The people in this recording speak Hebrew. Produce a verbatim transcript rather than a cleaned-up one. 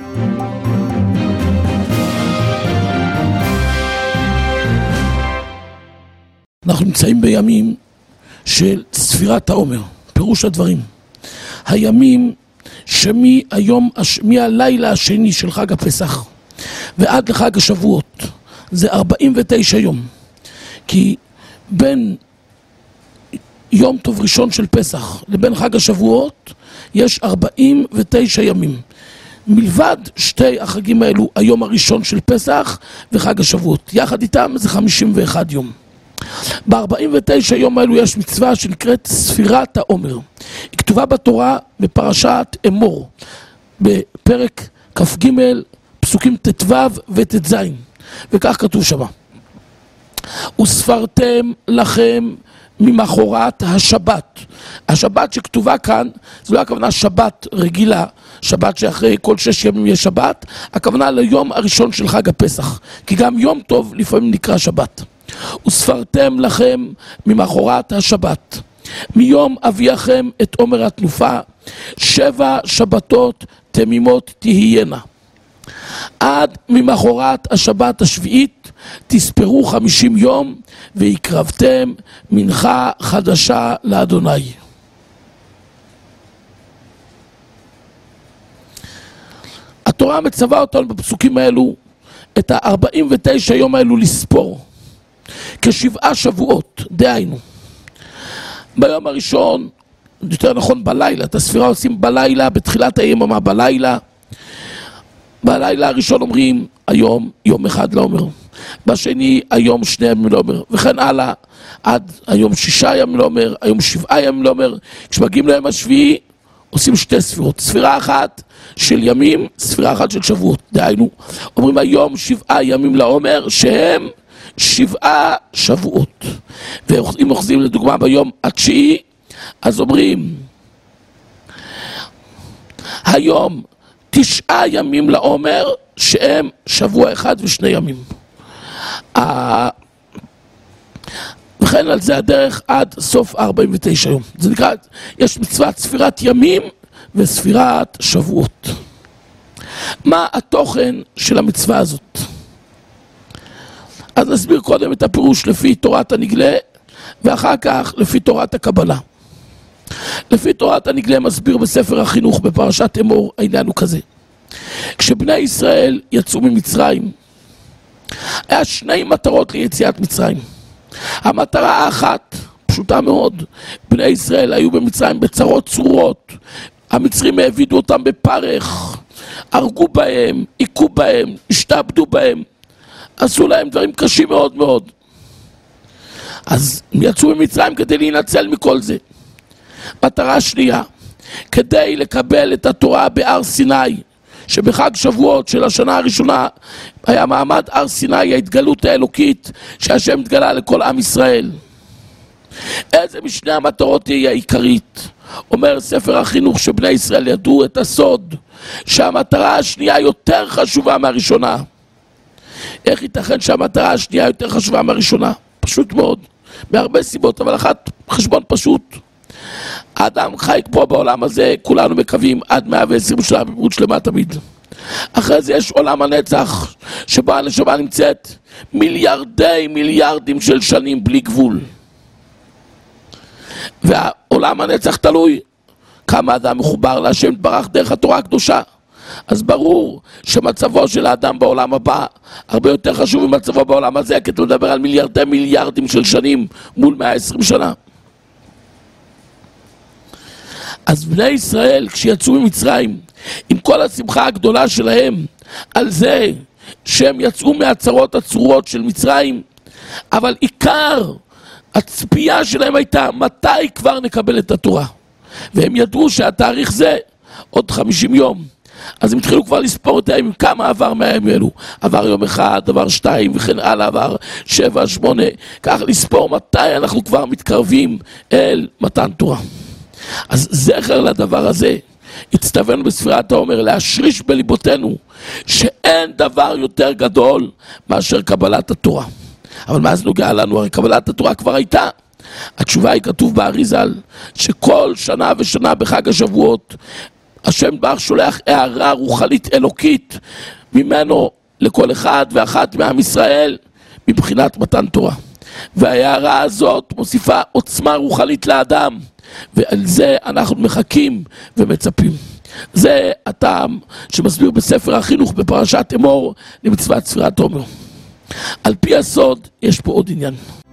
אנחנו נמצאים בימים של ספירת העומר, פירוש הדברים. הימים שמהיום, מהלילה השני של חג הפסח ועד לחג השבועות, זה ארבעים ותשע יום. כי בין יום טוב ראשון של פסח לבין חג השבועות יש ארבעים ותשע ימים. מלבד שתי החגים האלו, היום הראשון של פסח וחג השבועות. יחד איתם זה חמישים ואחד יום. ב-ארבעים ותשע יום האלו יש מצווה שנקראת ספירת העומר. היא כתובה בתורה בפרשת אמור, בפרק כ"ג, פסוקים ט"ו וט"ז, וכך כתוב שמה: וספרתם לכם ממחרת השבת. השבת שכתובה כאן, זו לא הכוונה שבת רגילה, שבת שאחרי כל שש ימים יש שבת, הכוונה ליום הראשון של חג הפסח, כי גם יום טוב לפעמים נקרא שבת. וספרתם לכם ממחרת השבת, מיום אביכם את עומר התנופה, שבע שבתות תמימות תהיינה. עד ממחרת השבת השביעית תספרו חמישים יום, והקרבתם מנחה חדשה לאדוני. התורה מצווה אותנו בפסוקים האלו את ה-ארבעים ותשע יום האלו לספור כשבעה שבועות. דהיינו, ביום הראשון, יותר נכון בלילה, את הספירה עושים בלילה, בתחילת היממה בלילה. בלילה הראשון אומרים היום יום אחד לעומר, בשני היום שני ימים לעומר, וכן הלאה עד היום שישה ימים לעומר, היום שבעה ימים לעומר. כשמגיעים ליום השביעי עושים שתי ספירות, ספירה אחת של ימים, ספירה אחת של שבועות. דהיינו, אומרים היום שבעה ימים לעומר שהם שבעה שבועות. ואם אוחזים לדוגמה ביום התשיעי, אז אומרים היום תשעה ימים לעומר שהם שבוע אחד ושני ימים. וכן על זה הדרך עד סוף ארבעים ותשע יום. זה נקרא, יש מצוות ספירת ימים וספירת שבועות. מה התוכן של המצווה הזאת? אז נסביר קודם את הפירוש לפי תורת הנגלה, ואחר כך לפי תורת הקבלה. לפי תורת הנגלה מסביר בספר החינוך בפרשת אמור, העניין הוא כזה: כשבני ישראל יצאו ממצרים, היה שני מטרות ליציאת מצרים. המטרה האחת, פשוטה מאוד, בני ישראל היו במצרים בצרות צרורות, המצרים העבידו אותם בפרך, הרגו בהם, עיקו בהם, השתעבדו בהם, עשו להם דברים קשים מאוד מאוד. אז הם יצאו ממצרים כדי להינצל מכל זה. מטרה שנייה, כדי לקבל את התורה בהר סיני, שבחג שבועות של השנה הראשונה היה מעמד הר סיני, ההתגלות האלוקית שהשם התגלה לכל עם ישראל. איזה משני המטרות היא העיקרית? אומר ספר החינוך שבני ישראל ידעו את הסוד שהמטרה השנייה יותר חשובה מהראשונה. איך ייתכן שהמטרה השנייה יותר חשובה מהראשונה? פשוט מאוד, מהרבה סיבות, אבל אחת חשבון פשוט. האדם חי פה בעולם הזה, כולנו מקווים עד מאה ועשרים שנה בבריאות שלמה תמיד. אחרי זה יש עולם הנצח, שבו הנשמה נמצאת מיליארדי מיליארדים של שנים בלי גבול. והעולם הנצח תלוי כמה אדם מחובר להשם יתברך דרך התורה הקדושה. אז ברור שמצבו של האדם בעולם הבא הרבה יותר חשוב ממצבו בעולם הזה, כי אתה מדבר על מיליארדי מיליארדים של שנים מול מאה ועשרים שנה. אז בני ישראל כשיצאו ממצרים עם כל השמחה הגדולה שלהם על זה שהם יצאו מהצרות הצרורות של מצרים, אבל עיקר הצפייה שלהם הייתה מתי כבר נקבל את התורה, והם ידעו שהתאריך זה עוד חמישים יום. אז הם התחילו כבר לספור את הימים, כמה עבר מהימים האלו, עבר יום אחד, עבר שתיים וכן הלאה, עבר שבע, שמונה, כך לספור מתי אנחנו כבר מתקרבים אל מתן תורה. אז זכר לדבר הזה הצטווינו בספירת העומר להשריש בליבותינו שאין דבר יותר גדול מאשר קבלת התורה. אבל מה זה נוגע לנו? הרי קבלת התורה כבר הייתה. התשובה היא כתוב באריזל שכל שנה ושנה בחג השבועות השם בר שולח הערה רוחנית אלוקית ממנו לכל אחד ואחת מעם ישראל מבחינת מתן תורה. וההערה הזאת מוסיפה עוצמה רוחנית לאדם, ועל זה אנחנו מחכים ומצפים. זה הטעם שמסביר בספר החינוך בפרשת אמור למצוות ספירת העומר. על פי הסוד יש פה עוד עניין.